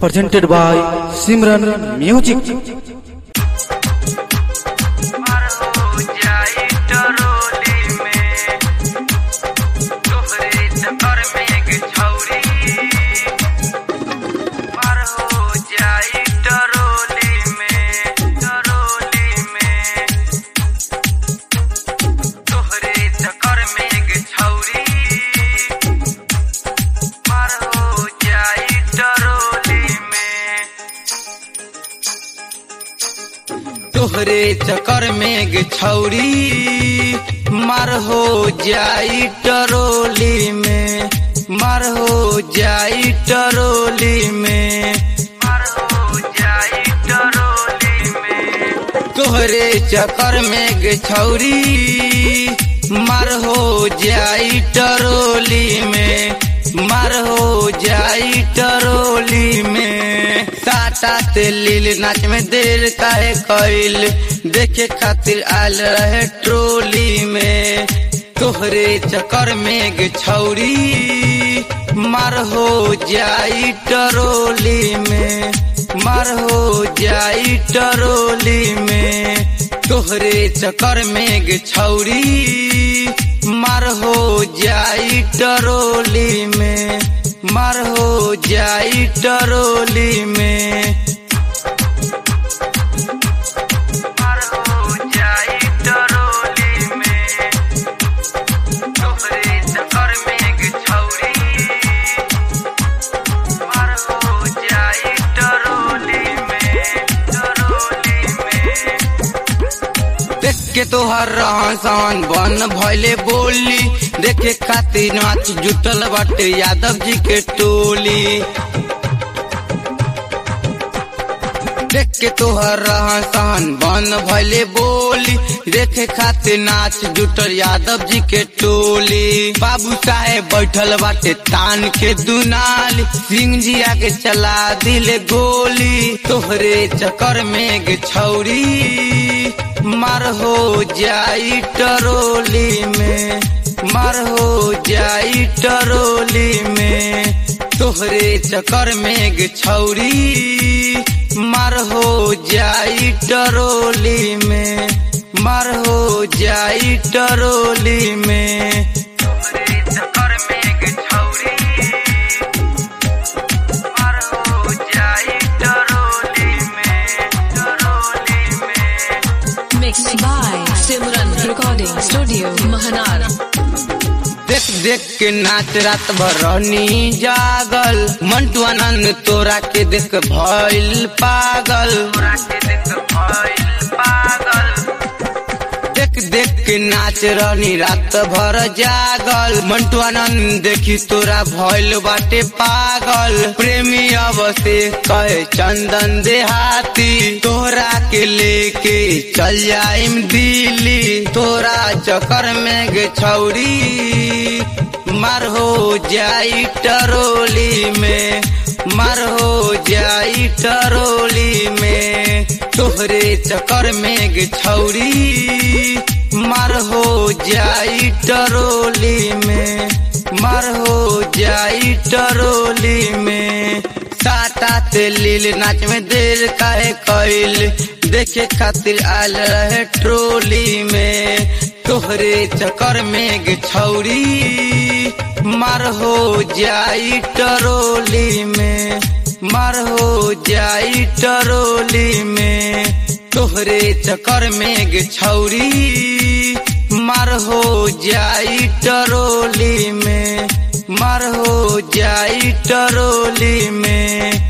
presented by Simran Music. तोहरे चक्कर में गे छौरी मार हो जाई टरोली में, मार हो जाई टरोली में, मार हो जाई टरोली में। तोहरे चक्कर में गे छौरी मार हो जाई टरोली में, मार हो जाई टरोली में। टाटा तेलील नाच में देर काहे कइल, देखे खातिर आयल रहे ट्रोली में। तोहरे चक्कर में गे छौरी मार हो जाई टरोली में, मार हो जाई टरोली में। तोहरे चक्कर में गे छौरी मार हो जाई टरोली में, मार हो जाई टरोली में। मार हो जाई टरोली में। तोहरे चक्कर में गे छौरी मार हो जाई टरोली में, टरोली में। देख के तोहर रहन बन भइले बोली, देखे खातिर नाच जुटल बाटे यादव जी के टोली। देख के तोहर रहन बन भइले बोली, देखे खातिर नाच जुटल यादव जी के टोली। बाबू साहेब बैठल बाटे तान के दुनाली, सिंह जी आके चला दिले गोली। तोहरे चक्कर में गे छौरी मार हो जाई टरोली में, मार हो जाई टरोली में। तोहरे चक्कर में गे छौरी मार हो जाई टरोली में, मार हो जाई टरोली में। तोहरे चक्कर में गे छौरी मार हो जाई टरोली में, टरोली में। Mixed by Simran Recording Studio, Mahanar. देख देख के नाच रात भर रहनी जागल, मंटू आनंद तोरा के देख भइल पागल, तोरा के देख भइल पागल। देख देख के नाच रहनी रात भर जागल, मंटू आनंद देखी तोरा भइल बाटे पागल। प्रेमी अब से कहे चंदन देहाती, तोरा के लेके चल जाइम दिल्ली। तोरा चक्कर में गे छौरी मार हो जाई टरोली में, मार हो जाई टरोली में। तोहरे चक्कर में गे छौरी मार हो जाई टरोली में, मार हो जाई टरोली में। टाटा तेलील नाच में देर काहे कइल, देखे खातिर आयल रहे ट्रोली में। तोहरे चक्कर में गे छौरी मार हो जाई टरोली में, मार हो जाई टरोली में। तोहरे चक्कर में गे छौरी मार हो जाई टरोली में, मार हो जाई टरोली में।